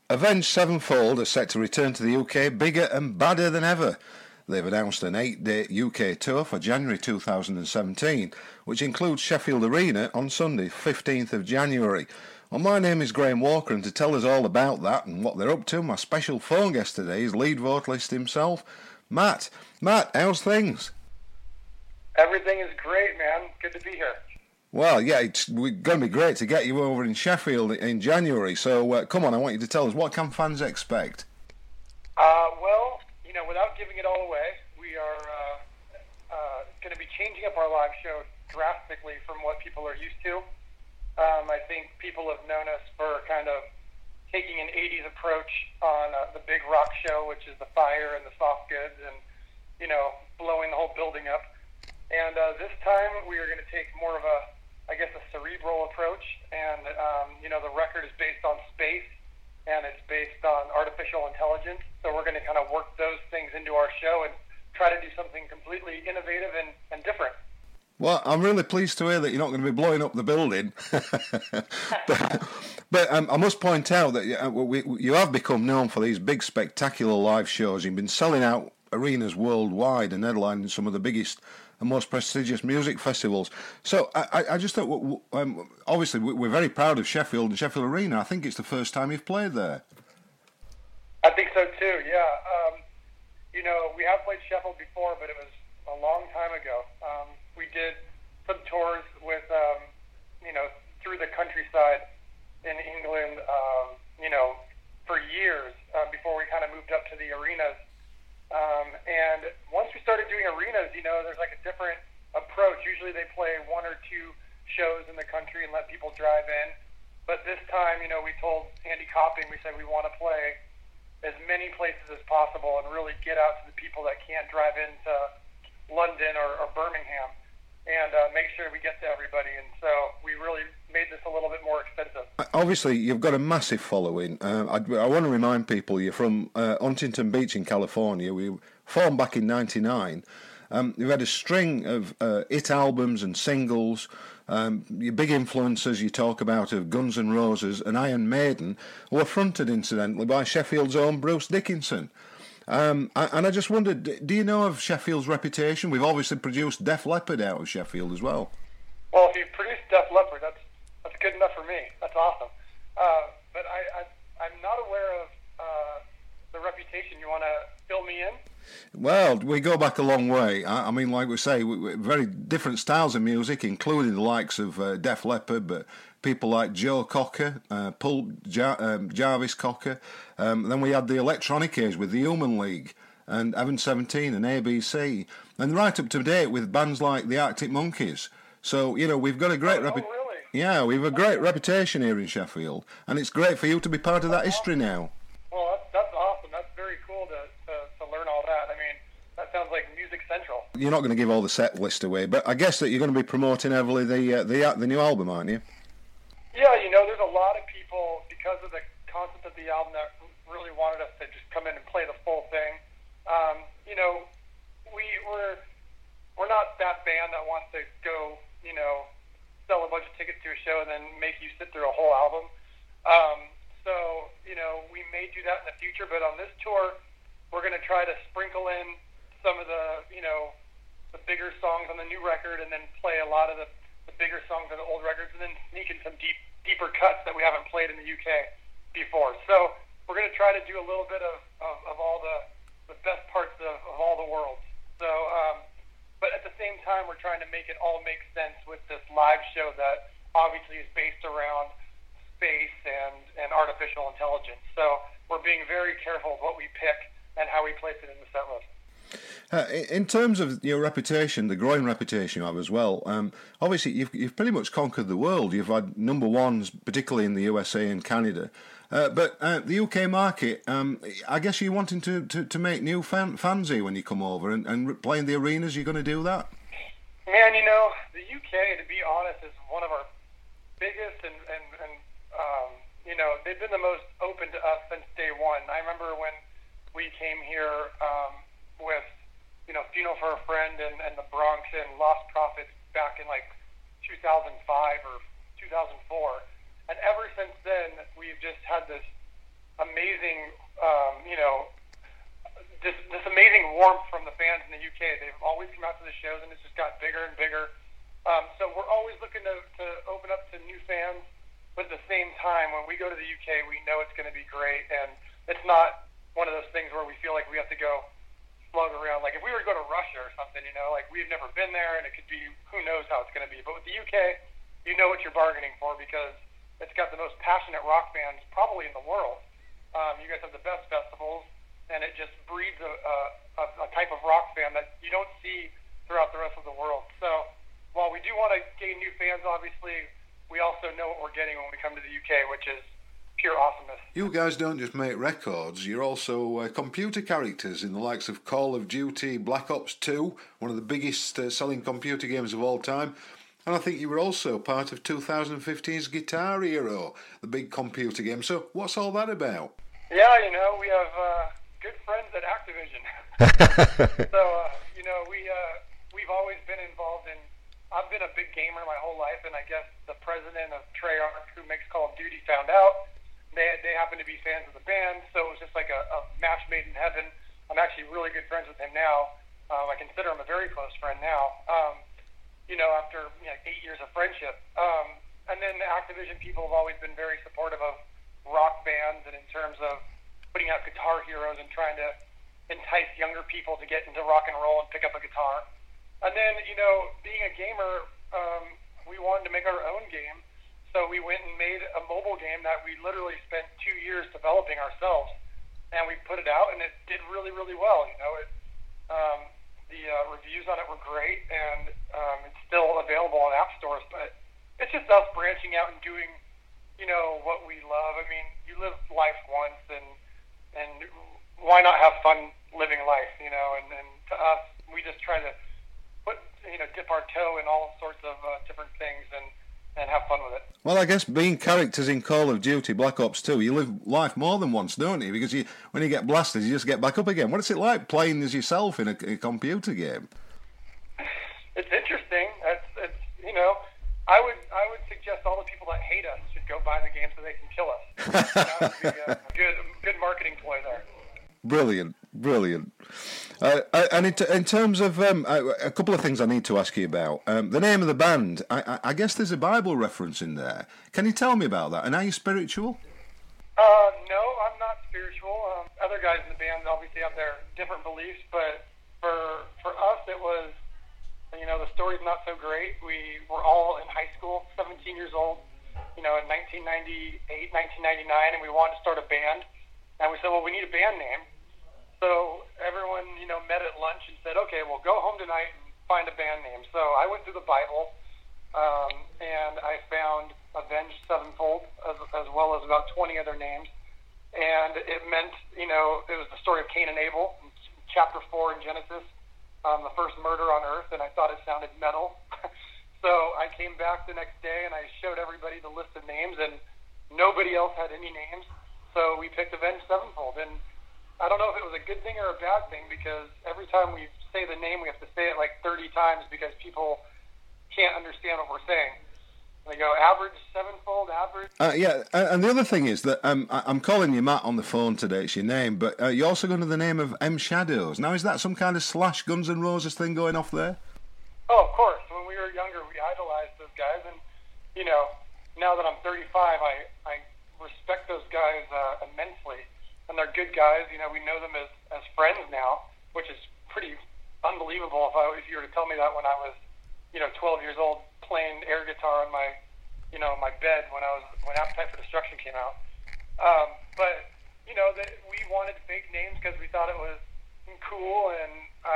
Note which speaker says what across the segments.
Speaker 1: Avenged Sevenfold are set to return to the UK bigger and badder than ever. They've announced an 8-day UK tour for January 2017, which includes Sheffield Arena on Sunday, 15th of January. Well, my name is Graham Walker, and to tell us all about that and what they're up to, my special phone guest today is lead vocalist himself, Matt. Matt, how's things?
Speaker 2: Everything is great, man. Good to be here.
Speaker 1: Well, yeah, it's going to be great to get you over in Sheffield in January. So, come on, I want you to tell us, what can fans expect?
Speaker 2: Well, without giving it all away, we are going to be changing up our live show drastically from what people are used to. I think people have known us for kind of taking an 80s approach on the big rock show, which is the fire and the soft goods and, blowing the whole building up. And this time we are going to take more of a cerebral approach, and the record is based on space, and it's based on artificial intelligence. So we're going to kind of work those things into our show and try to do something completely innovative and different.
Speaker 1: Well, I'm really pleased to hear that you're not going to be blowing up the building. but I must point out that you have become known for these big, spectacular live shows. You've been selling out arenas worldwide and headlining some of the biggest and most prestigious music festivals. So I just thought, obviously, we're very proud of Sheffield and Sheffield Arena. I think it's the first time you've played there.
Speaker 2: I think so too, yeah. We have played Sheffield before, but it was a long time ago. We did some tours with, through the countryside in England, for years before we kind of moved up to the arenas. And once we started doing arenas, there's like a different approach. Usually they play one or two shows in the country and let people drive in. But this time, we told Andy Copping, we said we want to play as many places as possible and really get out to the people that can't drive into London or Birmingham and make sure we get to everybody. And so we really made this a little bit more expensive. Obviously,
Speaker 1: you've got a massive following. I want to remind people you're from Huntington Beach in California. We formed back in '99. You've had a string of hit albums and singles. Your big influences you talk about of Guns N' Roses and Iron Maiden were fronted, incidentally, by Sheffield's own Bruce Dickinson. And I just wondered, do you know of Sheffield's reputation? We've obviously produced Def Leppard out of Sheffield as well.
Speaker 2: Well, if you've produced Def Leppard, that's good enough for me. That's awesome. But I'm not aware of the reputation. You want to fill me in?
Speaker 1: Well, we go back a long way. I mean, like we say, we very different styles of music, including the likes of Def Leppard, but people like Joe Cocker, Jarvis Cocker. Then we had the electronic age with the Human League and Heaven 17 and ABC, and right up to date with bands like the Arctic Monkeys. So, we've got a great
Speaker 2: reputation. Really?
Speaker 1: Yeah, we've a great reputation here in Sheffield, and it's great for you to be part of that history now.
Speaker 2: Well, that's awesome. That's very cool to learn all that. I mean, that sounds like Music Central.
Speaker 1: You're not going to give all the set list away, but I guess that you're going to be promoting heavily the new album, aren't you?
Speaker 2: Yeah, there's a lot of people, because of the concept of the album, that really wanted us to just come in and play the full thing. We're not that band that wants to go, sell a bunch of tickets to a show and then make you sit through a whole album. We may do that in the future, but on this tour, we're going to try to sprinkle in some of the, the bigger songs on the new record, and then play a lot of the bigger songs on the old records, and then sneak in some deeper cuts that we haven't played in the UK before. So we're going to try to do a little bit of all the best parts of all the worlds. So, but at the same time, we're trying to make it all make sense with this live show that obviously is based around space and artificial intelligence. So we're being very careful of what we pick and how we place it in the set list.
Speaker 1: In terms of your reputation, the growing reputation you have as well, obviously you've pretty much conquered the world. You've had number ones, particularly in the USA and Canada. But the UK market, I guess you're wanting to make new fans here when you come over and play in the arenas. You're going to do that?
Speaker 2: Man, the UK, to be honest, is one of our biggest and they've been the most open to us since day one. I remember when we came here with Funeral for a Friend and the Bronx and Lost Prophets back in like 2005 or 2004. And ever since then, we've just had this amazing, this amazing warmth from the fans in the UK. They've always come out to the shows, and it's just got bigger and bigger. So we're always looking to open up to new fans, but at the same time, when we go to the UK, we know it's going to be great, and it's not one of those things where we feel like we have to go slug around. Like if we were to go to Russia or something, like we've never been there, and it could be, who knows how it's going to be. But with the UK, you know what you're bargaining for because it's got the most passionate rock fans probably in the world. You guys have the best festivals, and it just breeds a type of rock fan that you don't see throughout the rest of the world. So while we do want to gain new fans, obviously, we also know what we're getting when we come to the UK, which is pure awesomeness.
Speaker 1: You guys don't just make records, you're also computer characters in the likes of Call of Duty, Black Ops 2, one of the biggest selling computer games of all time. And I think you were also part of 2015's Guitar Hero, the big computer game. So what's all that about?
Speaker 2: Yeah, we have good friends at Activision. So, we've always been involved in, I've been a big gamer my whole life, and I guess the president of Treyarch, who makes Call of Duty, found out. They happen to be fans of the band, so it was just like a match made in heaven. I'm actually really good friends with him now. I consider him a very close friend now, after 8 years of friendship. And then the Activision people have always been very supportive of rock bands and in terms of putting out Guitar Heroes and trying to entice younger people to get into rock and roll and pick up a guitar. And then, being a gamer, we wanted to make our own game. So we went and made a mobile game that we literally spent 2 years developing ourselves. And we put it out, and it did really, really well. The reviews on it were great, and it's still available on app stores. But it's just us branching out and doing, what we love. I mean, you live life once, and why not have fun living life, And to us, we just try to dip our toe in all sorts of different things and have fun with it.
Speaker 1: Well, I guess being characters in Call of Duty, Black Ops 2, you live life more than once, don't you? Because when you get blasted, you just get back up again. What is it like playing as yourself in a computer game?
Speaker 2: It's interesting. It's I would suggest all the people that hate us should go buy the game so they can kill us. That would be a good marketing ploy there.
Speaker 1: Brilliant. And in terms of a couple of things I need to ask you about. The name of the band, I guess there's a Bible reference in there. Can you tell me about that? And are you spiritual?
Speaker 2: No, I'm not spiritual. Other guys in the band obviously have their different beliefs, but for us it was, the story's not so great. We were all in high school, 17 years old, in 1998, 1999, and we wanted to start a band. And we said, well, we need a band name. So everyone, met at lunch and said, okay, well, go home tonight and find a band name. So I went through the Bible, and I found Avenged Sevenfold, as well as about 20 other names. And it meant, it was the story of Cain and Abel, chapter 4 in Genesis, the first murder on earth, and I thought it sounded metal. So I came back the next day, and I showed everybody the list of names, and nobody else had any names. So we picked Avenged Sevenfold, and I don't know if it was a good thing or a bad thing, because every time we say the name, we have to say it like 30 times because people can't understand what we're saying. They go, average, sevenfold, average.
Speaker 1: Yeah, and the other thing is that I'm calling you Matt on the phone today, it's your name, but you're also going to the name of M Shadows. Now, is that some kind of Slash Guns N' Roses thing going off there?
Speaker 2: Oh, of course. When we were younger, we idolized those guys, and, now that I'm 35, I respect those guys immensely. And they're good guys. We know them as friends now, which is pretty unbelievable if you were to tell me that when I was, 12 years old, playing air guitar on my, my bed when Appetite for Destruction came out. But we wanted fake names because we thought it was cool, and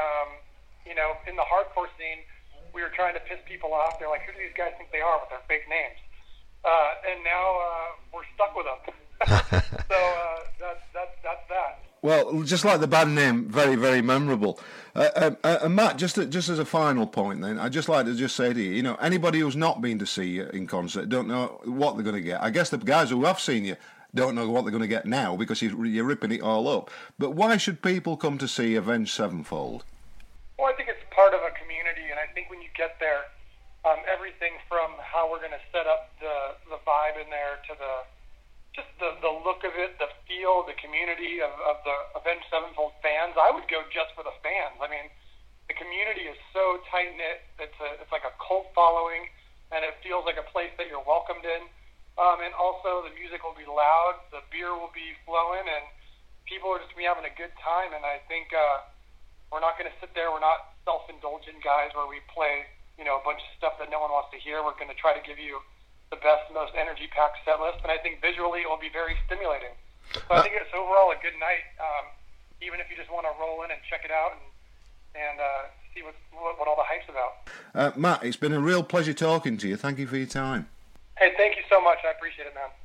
Speaker 2: in the hardcore scene, we were trying to piss people off. They're like, who do these guys think they are with their fake names? And now we're stuck with them. So that's that.
Speaker 1: Well, just like the band name, very, very memorable. And Matt, just as a final point then, I'd just like to just say to you, anybody who's not been to see you in concert don't know what they're going to get. I guess the guys who have seen you don't know what they're going to get now because you're ripping it all up. But why should people come to see Avenged Sevenfold?
Speaker 2: Well, I think it's part of a community, and I think when you get there, everything from how we're going to set up the vibe in there to the just the look of it, the feel, the community of the Avenged Sevenfold fans. I would go just for the fans. I mean, the community is so tight-knit. It's like a cult following, and it feels like a place that you're welcomed in. And also, the music will be loud, the beer will be flowing, and people are just going to be having a good time. And I think we're not going to sit there. We're not self-indulgent guys where we play, a bunch of stuff that no one wants to hear. We're going to try to give you the best, most energy-packed set list, and I think visually it will be very stimulating. So I think it's overall a good night, even if you just want to roll in and check it out and see what all the hype's about.
Speaker 1: Matt, it's been a real pleasure talking to you. Thank you for your time.
Speaker 2: Hey, thank you so much. I appreciate it, man.